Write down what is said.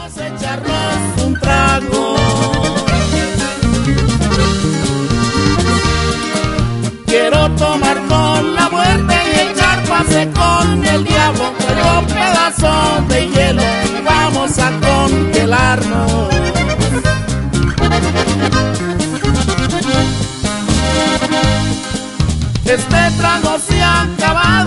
Vamos a echarnos un trago. Quiero tomar con la muerte y echar pase con el diablo. Pero un pedazo de hielo y vamos a congelarnos. Este trago se ha acabado.